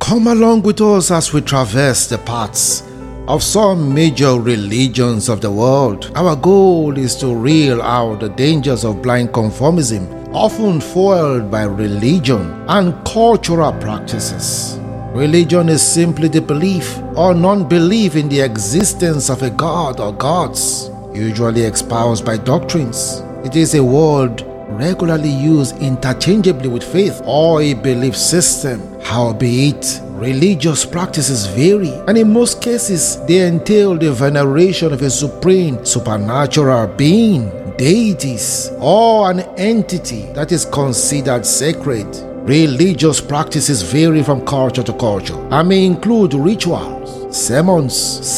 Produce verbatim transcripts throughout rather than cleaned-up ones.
Come along with us as we traverse the paths of some major religions of the world. Our goal is to reel out the dangers of blind conformism, often fueled by religion and cultural practices. Religion is simply the belief or non-belief in the existence of a god or gods, usually espoused by doctrines. It is a word regularly used interchangeably with faith or a belief system. Howbeit, religious practices vary, and in most cases, they entail the veneration of a supreme supernatural being, deities, or an entity that is considered sacred. Religious practices vary from culture to culture and may include rituals, sermons,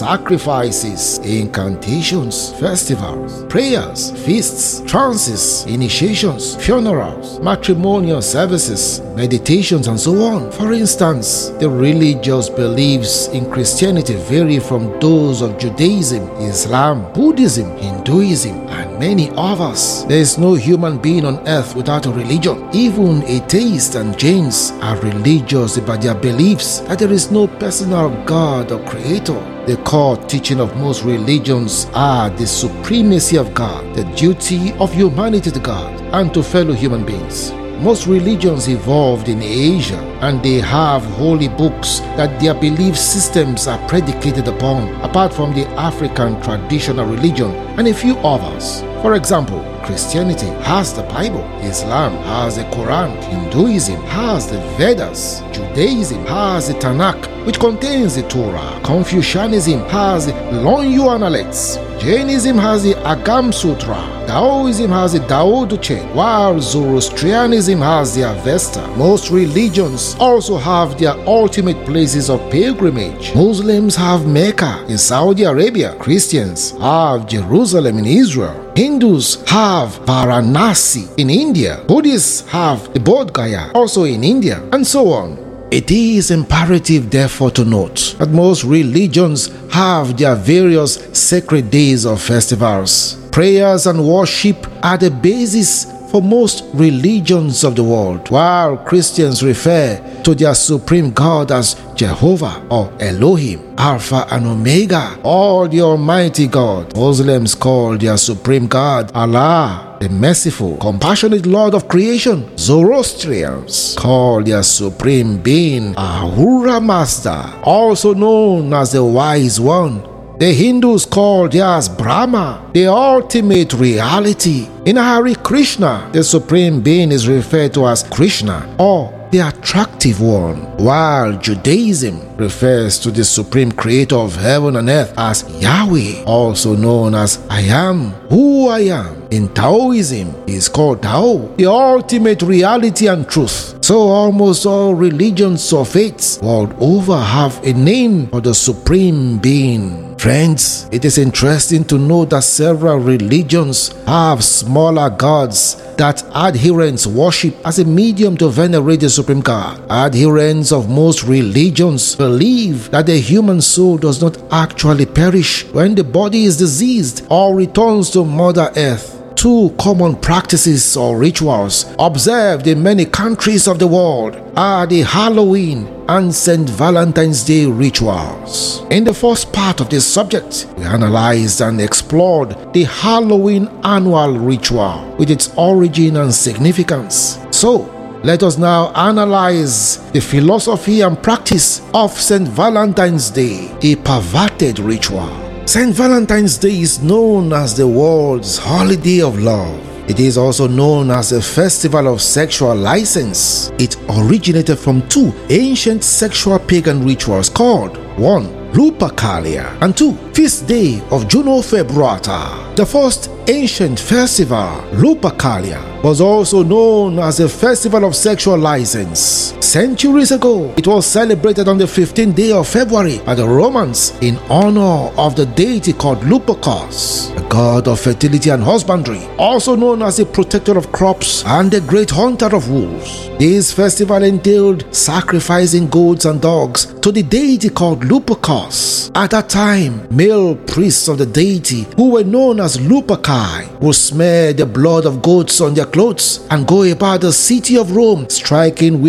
sacrifices, incantations, festivals, prayers, feasts, trances, initiations, funerals, matrimonial services, meditations, and so on. For instance, the religious beliefs in Christianity vary from those of Judaism, Islam, Buddhism, Hinduism, and many others. There is no human being on earth without a religion. Even atheists and Jains are religious about their beliefs that there is no personal God or creator. The core teaching of most religions are the supremacy of God, the duty of humanity to God and to fellow human beings. Most religions evolved in Asia, and they have holy books that their belief systems are predicated upon, apart from the African traditional religion and a few others. For example, Christianity has the Bible, Islam has the Quran, Hinduism has the Vedas, Judaism has the Tanakh, which contains the Torah, Confucianism has the Longyuan Analects, Jainism has the Agam Sutra, Taoism has the Tao Te Ching, while Zoroastrianism has the Avesta. Most religions also have their ultimate places of pilgrimage. Muslims have Mecca in Saudi Arabia, Christians have Jerusalem in Israel, Hindus have Varanasi in India, Buddhists have the Bodh Gaya also in India, and so on. It is imperative, therefore, to note that most religions have their various sacred days or festivals. Prayers and worship are the basis for most religions of the world, while Christians refer to their supreme God as Jehovah or Elohim, Alpha and Omega, or the Almighty God. Muslims call their supreme God Allah, the merciful, compassionate Lord of creation. Zoroastrians call their supreme being Ahura Mazda, also known as the Wise One. The Hindus call theirs Brahma, the ultimate reality. In Hare Krishna, the supreme being is referred to as Krishna or the attractive one, while Judaism refers to the supreme creator of heaven and earth as Yahweh, also known as I am who I am. In Taoism, he is called Tao, the ultimate reality and truth. So almost all religions or faiths world over have a name for the supreme being. Friends, it is interesting to note that several religions have smaller gods that adherents worship as a medium to venerate the supreme God. Adherents of most religions believe that the human soul does not actually perish when the body is diseased or returns to Mother Earth. Two common practices or rituals observed in many countries of the world are the Halloween and Saint Valentine's Day rituals. In the first part of this subject, we analyzed and explored the Halloween annual ritual with its origin and significance. So, let us now analyze the philosophy and practice of Saint Valentine's Day, a perverted ritual. Saint Valentine's Day is known as the world's holiday of love. It is also known as a festival of sexual license. It originated from two ancient sexual pagan rituals called one. Lupercalia, and two. Feast Day of Juno Februata. The first ancient festival, Lupercalia, was also known as the Festival of Sexual License. Centuries ago, it was celebrated on the fifteenth day of February by the Romans in honor of the deity called Lupercus, the god of fertility and husbandry, also known as the protector of crops and the great hunter of wolves. This festival entailed sacrificing goats and dogs to the deity called Lupercus. At that time, male priests of the deity, who were known as Luperci, would smear the blood of goats on their clothes and go about the city of Rome, striking women with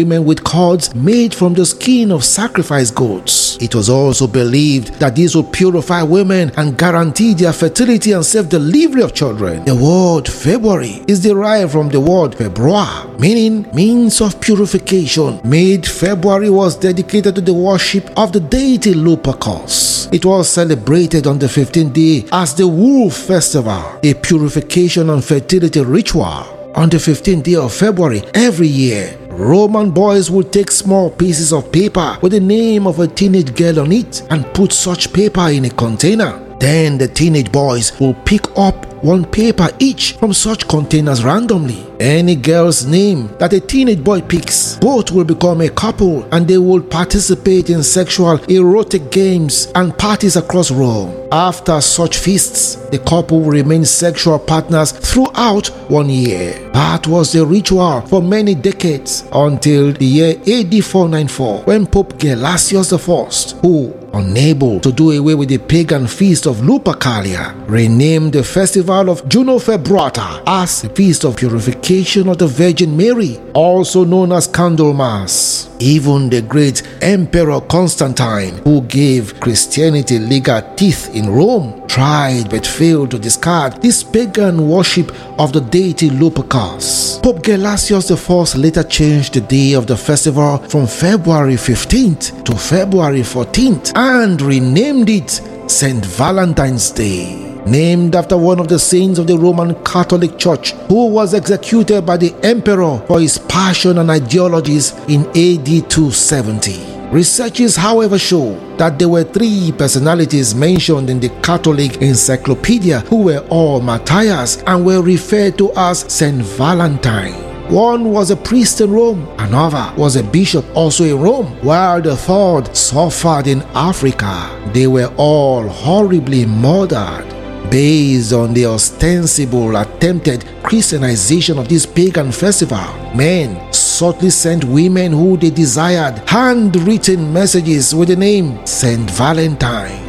cords made from the skin of sacrificed goats. It was also believed that these would purify women and guarantee their fertility and safe delivery of children. The word February is derived from the word Februar, meaning means of purification. Mid-February was dedicated to the worship of the deity Lupercus. It was celebrated on the fifteenth day as the Wolf Festival, a purification and fertility ritual. On the fifteenth day of February every year, Roman boys would take small pieces of paper with the name of a teenage girl on it and put such paper in a container. Then the teenage boys will pick up one paper each from such containers randomly. Any girl's name that a teenage boy picks, both will become a couple and they will participate in sexual erotic games and parties across Rome. After such feasts, the couple will remain sexual partners throughout one year. That was the ritual for many decades until the year A D four ninety-four, when Pope Gelasius the First, who, unable to do away with the pagan feast of Lupercalia, renamed the festival of Juno Febrata as the Feast of Purification of the Virgin Mary, also known as Candlemas. Even the great Emperor Constantine, who gave Christianity legal teeth in Rome, tried but failed to discard this pagan worship of the deity Lupercus. Pope Gelasius the First later changed the day of the festival from February fifteenth to February fourteenth and renamed it Saint Valentine's Day, named after one of the saints of the Roman Catholic Church who was executed by the emperor for his passion and ideologies in A D two seventy. Researchers, however, show that there were three personalities mentioned in the Catholic Encyclopedia who were all martyrs and were referred to as Saint Valentine. One was a priest in Rome, another was a bishop also in Rome, while the third suffered in Africa. They were all horribly murdered. Based on the ostensible attempted Christianization of this pagan festival, men subtly sent women who they desired handwritten messages with the name Saint Valentine.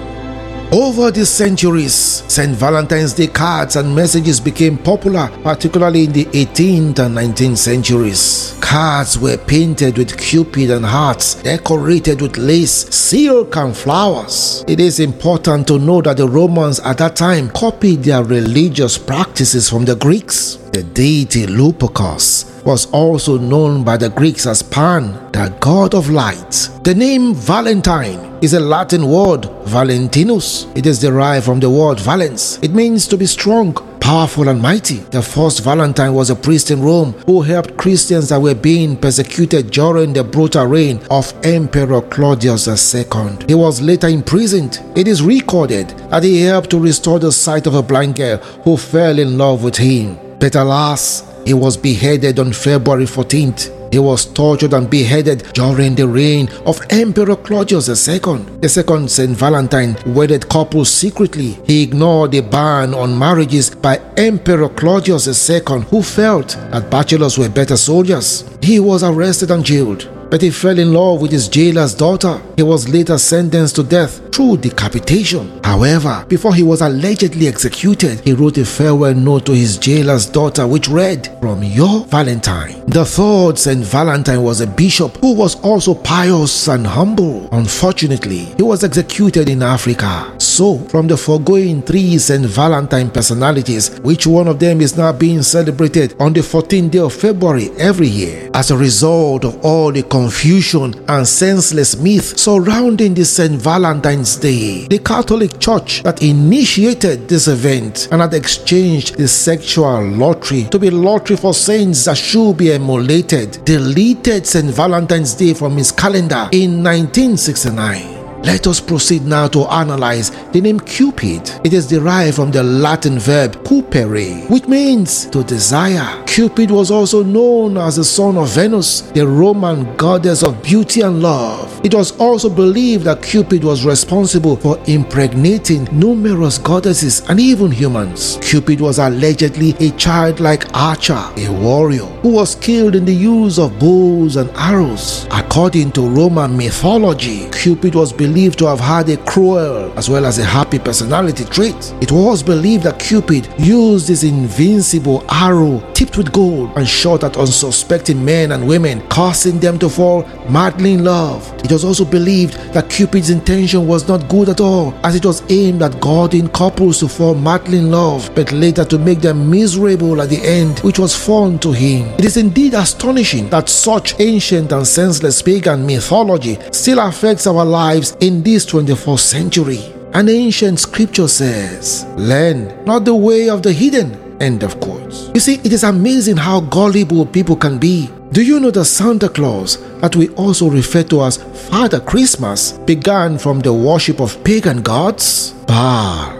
Over the centuries, Saint Valentine's Day cards and messages became popular, particularly in the eighteenth and nineteenth centuries. Cards were painted with Cupid and hearts, decorated with lace, silk and flowers. It is important to know that the Romans at that time copied their religious practices from the Greeks. The deity Lupercus was also known by the Greeks as Pan, the god of light. The name Valentine is a Latin word, Valentinus. It is derived from the word valens. It means to be strong, powerful and mighty. The first Valentine was a priest in Rome who helped Christians that were being persecuted during the brutal reign of Emperor Claudius the Second. He was later imprisoned. It is recorded that he helped to restore the sight of a blind girl who fell in love with him. But alas, he was beheaded on February fourteenth. He was tortured and beheaded during the reign of Emperor Claudius the Second. The second Saint Valentine wedded couples secretly. He ignored the ban on marriages by Emperor Claudius the Second, who felt that bachelors were better soldiers. He was arrested and jailed, but he fell in love with his jailer's daughter. He was later sentenced to death through decapitation. However, before he was allegedly executed, he wrote a farewell note to his jailer's daughter which read, "From your Valentine." The third Saint Valentine was a bishop who was also pious and humble. Unfortunately, he was executed in Africa. So, from the foregoing three Saint Valentine personalities, which one of them is now being celebrated on the fourteenth day of February every year? As a result of all the confusion and senseless myths surrounding the Saint Valentine's Day, the Catholic Church that initiated this event and had exchanged the sexual lottery to be lottery for saints that should be emulated, deleted Saint Valentine's Day from his calendar in nineteen sixty-nine. Let us proceed now to analyze the name Cupid. It is derived from the Latin verb cupere, which means to desire. Cupid was also known as the son of Venus, the Roman goddess of beauty and love. It was also believed that Cupid was responsible for impregnating numerous goddesses and even humans. Cupid was allegedly a childlike archer, a warrior, who was skilled in the use of bows and arrows. According to Roman mythology, Cupid was believed to have had a cruel as well as a happy personality trait. It was believed that Cupid used his invincible arrow tipped with gold and shot at unsuspecting men and women, causing them to fall madly in love. It was also believed that Cupid's intention was not good at all, as it was aimed at goading couples to fall madly in love, but later to make them miserable at the end, which was fun to him. It is indeed astonishing that such ancient and senseless pagan mythology still affects our lives in this twenty-first century. An ancient scripture says, "Learn not the way of the heathen." End of quotes. You see, it is amazing how gullible people can be. Do you know that Santa Claus, that we also refer to as Father Christmas, began from the worship of pagan gods? Baal,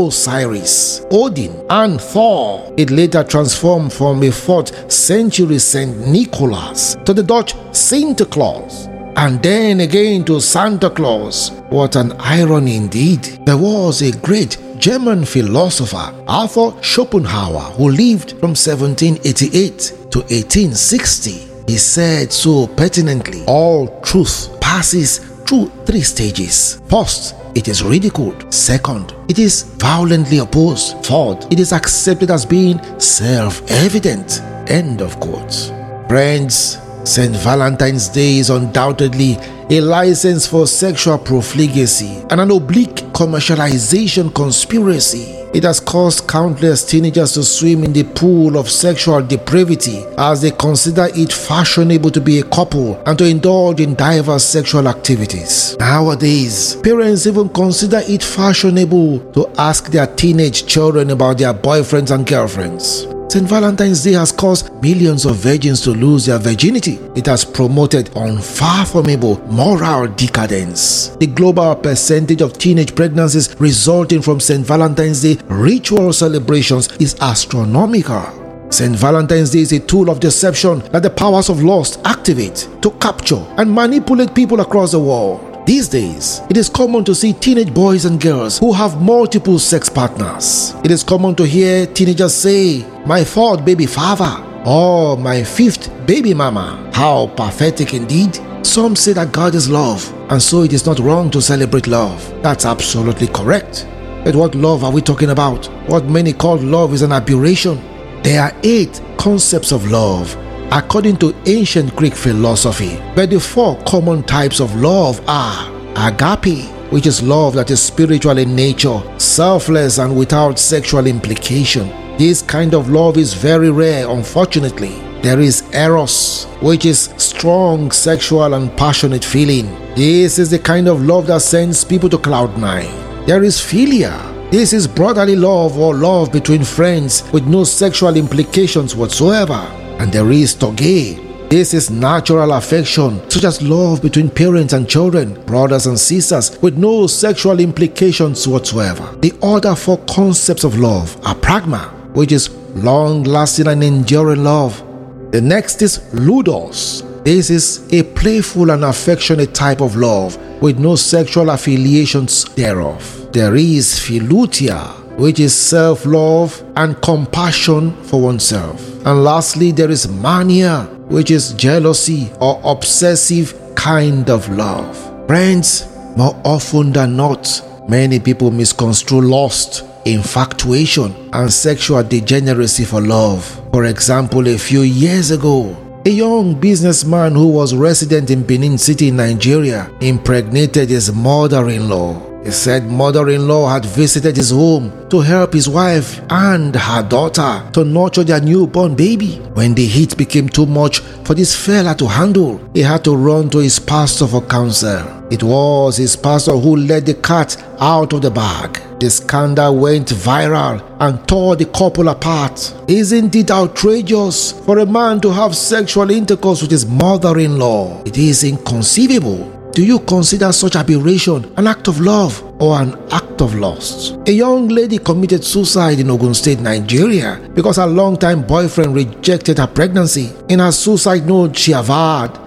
Osiris, Odin, and Thor. It later transformed from a fourth century Saint Nicholas to the Dutch Santa Claus, and then again to Santa Claus. What an irony indeed. There was a great German philosopher, Arthur Schopenhauer, who lived from seventeen eighty-eight to eighteen sixty. He said so pertinently, "All truth passes through three stages. First, it is ridiculed. Second, it is violently opposed. Third, it is accepted as being self-evident." End of quotes. Friends, Saint Valentine's Day is undoubtedly a license for sexual profligacy and an oblique commercialization conspiracy. It has caused countless teenagers to swim in the pool of sexual depravity as they consider it fashionable to be a couple and to indulge in diverse sexual activities. Nowadays, parents even consider it fashionable to ask their teenage children about their boyfriends and girlfriends. Saint Valentine's Day has caused millions of virgins to lose their virginity. It has promoted unfathomable moral decadence. The global percentage of teenage pregnancies resulting from Saint Valentine's Day ritual celebrations is astronomical. Saint Valentine's Day is a tool of deception that the powers of lust activate to capture and manipulate people across the world. These days, it is common to see teenage boys and girls who have multiple sex partners. It is common to hear teenagers say, "My fourth baby father," or "My fifth baby mama." How pathetic indeed. Some say that God is love, and so it is not wrong to celebrate love. That's absolutely correct. But what love are we talking about? What many call love is an aberration. There are eight concepts of love according to ancient Greek philosophy, but the four common types of love are agape, which is love that is spiritual in nature, selfless and without sexual implication. This kind of love is very rare, unfortunately. There is eros, which is strong sexual and passionate feeling. This is the kind of love that sends people to cloud nine. There is philia. This is brotherly love or love between friends with no sexual implications whatsoever. And there is storge. This is natural affection, such as love between parents and children, brothers and sisters, with no sexual implications whatsoever. The other four concepts of love are pragma, which is long-lasting and enduring love. The next is ludus. This is a playful and affectionate type of love, with no sexual affiliations thereof. There is philutia, which is self-love and compassion for oneself. And lastly, there is mania, which is jealousy or obsessive kind of love. Friends, more often than not, many people misconstrue lust, infatuation, and sexual degeneracy for love. For example, a few years ago, a young businessman who was resident in Benin City, Nigeria, impregnated his mother-in-law. He said mother-in-law had visited his home to help his wife and her daughter to nurture their newborn baby. When the heat became too much for this fella to handle, he had to run to his pastor for counsel. It was his pastor who let the cat out of the bag. The scandal went viral and tore the couple apart. Isn't it outrageous for a man to have sexual intercourse with his mother-in-law? It is inconceivable. Do you consider such aberration an act of love or an act of lust? A young lady committed suicide in Ogun State, Nigeria, because her longtime boyfriend rejected her pregnancy. In her suicide note, she averred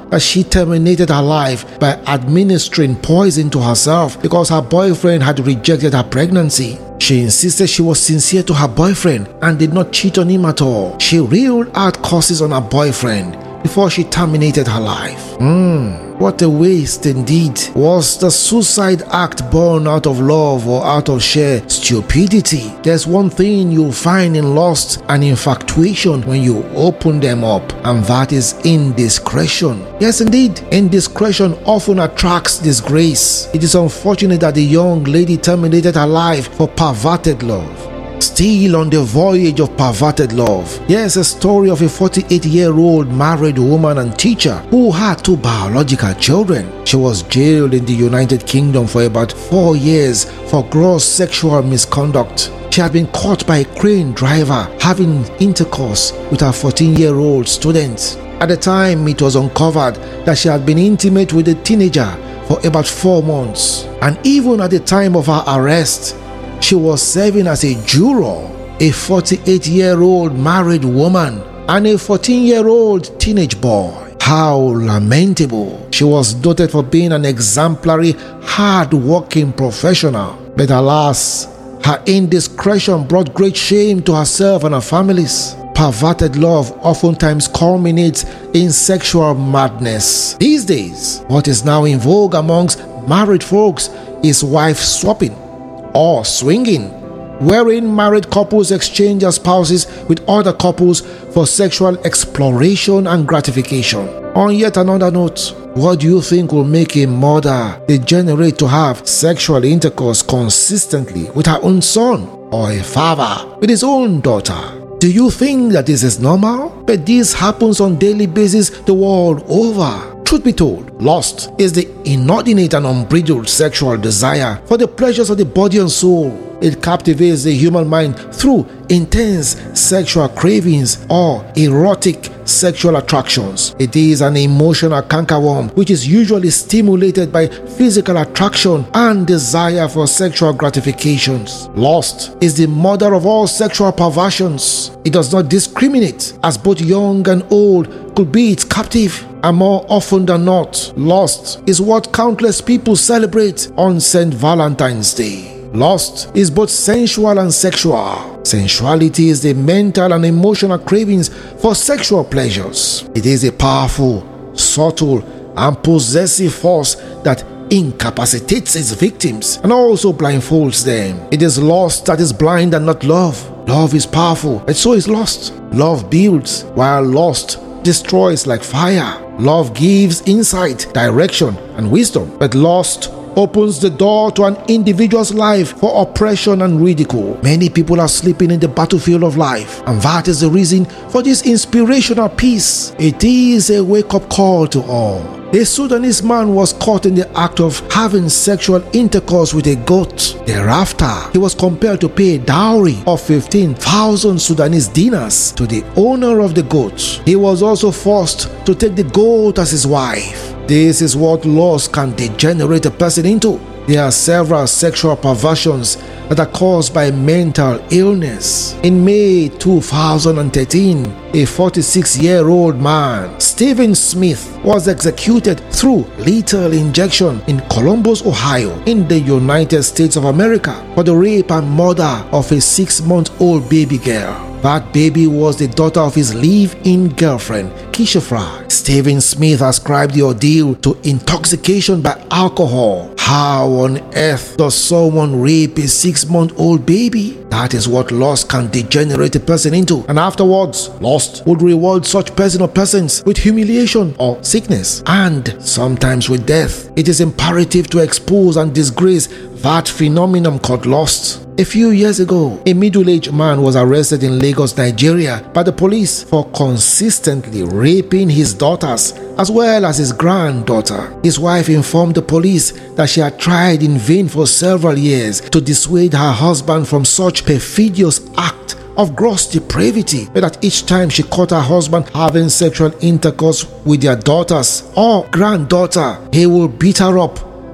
that she terminated her life by administering poison to herself because her boyfriend had rejected her pregnancy. She insisted she was sincere to her boyfriend and did not cheat on him at all. She reeled out curses on her boyfriend before she terminated her life. Hmm. What a waste indeed. Was the suicide act born out of love or out of sheer stupidity? There's one thing you'll find in lust and infatuation when you open them up, and that is indiscretion. Yes, indeed, indiscretion often attracts disgrace. It is unfortunate that the young lady terminated her life for perverted love. Still on the voyage of perverted love, here's a story of a forty-eight-year-old married woman and teacher who had two biological children. She was jailed in the United Kingdom for about four years for gross sexual misconduct. She had been caught by a crane driver having intercourse with her fourteen-year-old student. At the time, it was uncovered that she had been intimate with a teenager for about four months. And even at the time of her arrest, she was serving as a juror, a forty-eight-year-old married woman and a fourteen-year-old teenage boy. How lamentable. She was noted for being an exemplary, hard-working professional. But alas, her indiscretion brought great shame to herself and her families. Perverted love oftentimes culminates in sexual madness. These days, what is now in vogue amongst married folks is wife swapping or swinging, wherein married couples exchange their spouses with other couples for sexual exploration and gratification. On yet another note, what do you think will make a mother degenerate to have sexual intercourse consistently with her own son, or a father with his own daughter? Do you think that this is normal? But this happens on a daily basis the world over. Truth be told, lust is the inordinate and unbridled sexual desire for the pleasures of the body and soul. It captivates the human mind through intense sexual cravings or erotic sexual attractions. It is an emotional cankerworm which is usually stimulated by physical attraction and desire for sexual gratifications. Lust is the mother of all sexual perversions. It does not discriminate, as both young and old could be its captive. And more often than not, lust is what countless people celebrate on Saint Valentine's Day. Lust is both sensual and sexual. Sensuality is the mental and emotional cravings for sexual pleasures. It is a powerful, subtle, and possessive force that incapacitates its victims and also blindfolds them. It is lust that is blind and not love. Love is powerful, and so is lust. Love builds, while lust destroys like fire. Love gives insight, direction, and wisdom, but lust opens the door to an individual's life for oppression and ridicule. Many people are sleeping in the battlefield of life, and that is the reason for this inspirational piece. It is a wake-up call to all. A Sudanese man was caught in the act of having sexual intercourse with a goat. Thereafter, he was compelled to pay a dowry of fifteen thousand Sudanese dinars to the owner of the goat. He was also forced to take the goat as his wife. This is what lust can degenerate a person into. There are several sexual perversions that are caused by mental illness. In May two thousand thirteen, a forty-six-year-old man, Stephen Smith, was executed through lethal injection in Columbus, Ohio, in the United States of America, for the rape and murder of a six-month-old baby girl. That baby was the daughter of his live-in girlfriend, Keisha Fry. Stephen Smith ascribed the ordeal to intoxication by alcohol. How on earth does someone rape a six-month-old baby? That is what lust can degenerate a person into. And afterwards, lust would reward such person or persons with humiliation or sickness, and sometimes with death. It is imperative to expose and disgrace that phenomenon called lust. A few years ago, a middle-aged man was arrested in Lagos, Nigeria by the police for consistently raping his daughters as well as his granddaughter. His wife informed the police that she had tried in vain for several years to dissuade her husband from such perfidious act of gross depravity, but that each time she caught her husband having sexual intercourse with their daughters or granddaughter, he would beat her up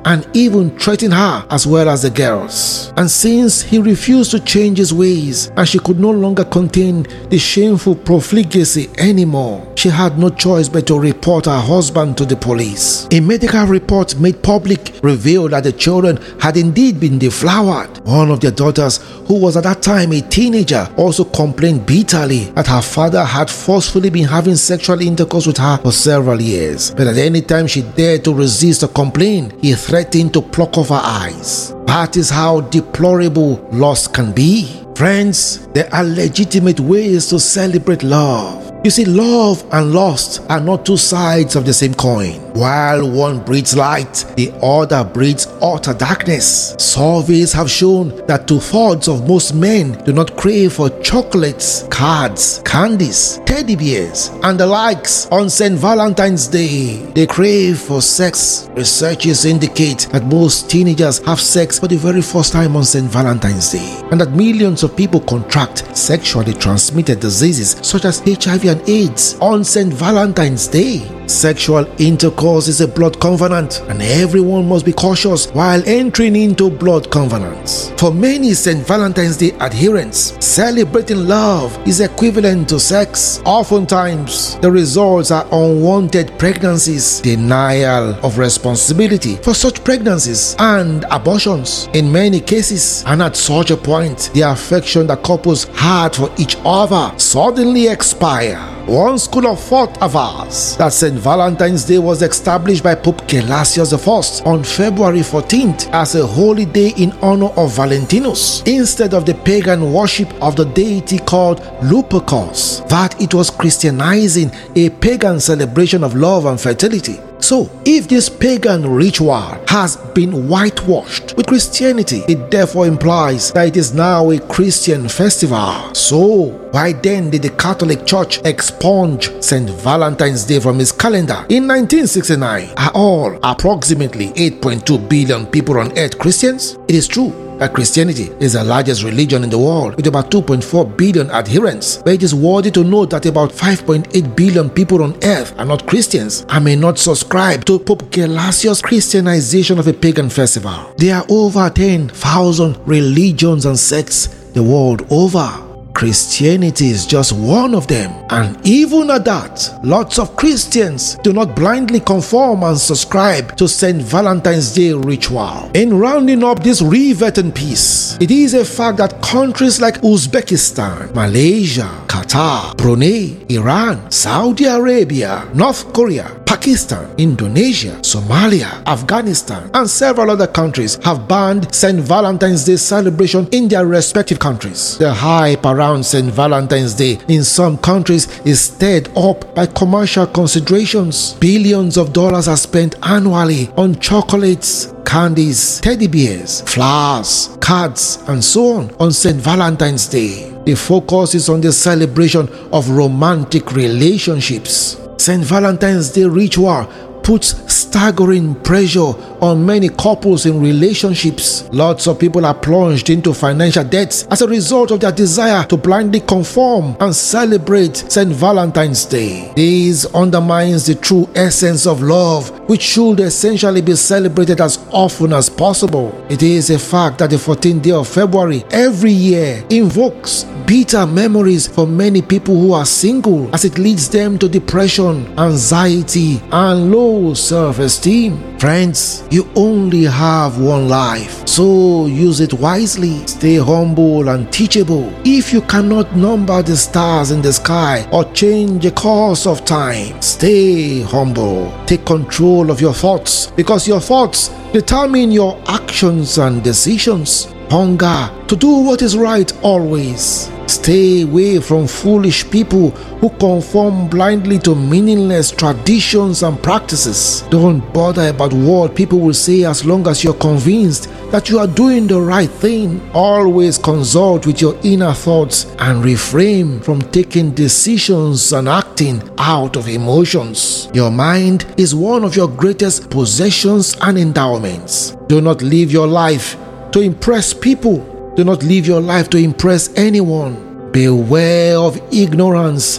and even threaten her as well as the girls. And since he refused to change his ways and she could no longer contain the shameful profligacy anymore, she had no choice but to report her husband to the police. A medical report made public revealed that the children had indeed been deflowered. One of their daughters, who was at that time a teenager, also complained bitterly that her father had forcefully been having sexual intercourse with her for several years, but at any time she dared to resist or complain, he threatened to pluck off her eyes. That is how deplorable loss can be. Friends, there are legitimate ways to celebrate love. You see, love and lust are not two sides of the same coin. While one breeds light, the other breeds utter darkness. Surveys have shown that two-thirds of most men do not crave for chocolates, cards, candies, teddy bears, and the likes on Saint Valentine's Day. They crave for sex. Researchers indicate that most teenagers have sex for the very first time on Saint Valentine's Day, and that millions of people contract sexually transmitted diseases such as H I V and AIDS on Saint Valentine's Day. Sexual intercourse is a blood covenant, and everyone must be cautious while entering into blood covenants. For many Saint Valentine's Day adherents, celebrating love is equivalent to sex. Oftentimes, the results are unwanted pregnancies, denial of responsibility for such pregnancies, and abortions in many cases. And at such a point, the affection that couples had for each other suddenly expire. One school of thought avers that Saint Valentine's Day was established by Pope Gelasius the First on February fourteenth as a holy day in honor of Valentinus, instead of the pagan worship of the deity called Lupercus, that it was Christianizing a pagan celebration of love and fertility. So, if this pagan ritual has been whitewashed with Christianity, it therefore implies that it is now a Christian festival. So, why then did the Catholic Church expunge Saint Valentine's Day from its calendar in nineteen sixty-nine? Are all approximately eight point two billion people on earth Christians? It is true that Christianity is the largest religion in the world with about two point four billion adherents, but it is worthy to note that about five point eight billion people on earth are not Christians and may not subscribe to Pope Gelasius' Christianization of a pagan festival. There are over ten thousand religions and sects the world over. Christianity is just one of them, and even at that, lots of Christians do not blindly conform and subscribe to Saint Valentine's Day ritual. In rounding up this riveting piece, it is a fact that countries like Uzbekistan, Malaysia, Qatar, Brunei, Iran, Saudi Arabia, North Korea, Pakistan, Indonesia, Somalia, Afghanistan, and several other countries have banned Saint Valentine's Day celebration in their respective countries. The hype around Saint Valentine's Day in some countries is stirred up by commercial considerations. Billions of dollars are spent annually on chocolates, candies, teddy bears, flowers, cards, and so on on Saint Valentine's Day. The focus is on the celebration of romantic relationships. Saint Valentine's Day ritual puts staggering pressure on many couples in relationships. Lots of people are plunged into financial debts as a result of their desire to blindly conform and celebrate Saint Valentine's Day. This undermines the true essence of love, which should essentially be celebrated as often as possible. It is a fact that the fourteenth day of February every year invokes bitter memories for many people who are single, as it leads them to depression, anxiety, and low self-esteem. Friends, you only have one life, so use it wisely. Stay humble and teachable. If you cannot number the stars in the sky or change the course of time, stay humble. Take control of your thoughts, because your thoughts determine your actions and decisions. Hunger to do what is right always. Stay away from foolish people who conform blindly to meaningless traditions and practices. Don't bother about what people will say as long as you're convinced that you are doing the right thing. Always consult with your inner thoughts and refrain from taking decisions and acting out of emotions. Your mind is one of your greatest possessions and endowments. Do not live your life to impress people. Do not live your life to impress anyone. Beware of ignorance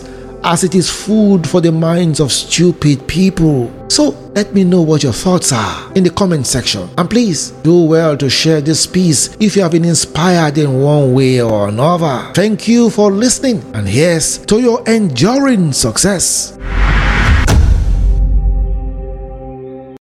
as it is food for the minds of stupid people. So let me know what your thoughts are in the comment section, and please do well to share this piece if you have been inspired in one way or another. Thank you for listening, and here's to your enduring success.